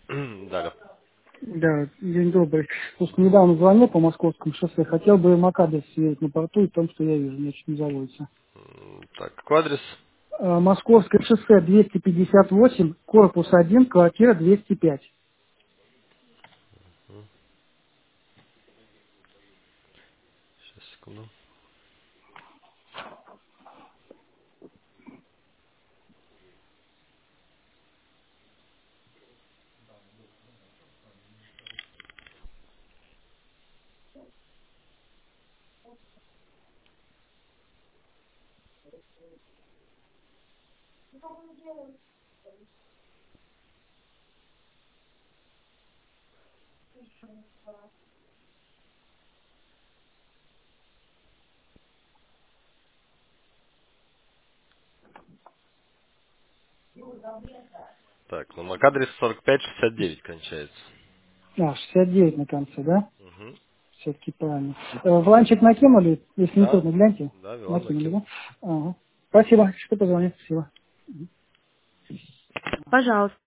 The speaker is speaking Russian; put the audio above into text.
Да. Да, день добрый. Слушай, недавно звонил по московскому шоссе. Хотел бы МК-адрес сверить на порту и в том, что я вижу, значит, не заводится. Так, какой адрес? Московское шоссе 258, корпус 1, квартира 205. Сейчас, секунду. Так, ну МАК-адрес 4569 кончается. 69 на конце, да? Угу. Все-таки правильно. В ланчик накинули? Если не Да, трудно, гляньте. да, Вилан Накинули, накинул. да? Ага. Спасибо, что позвонил. Спасибо. Пожалуйста.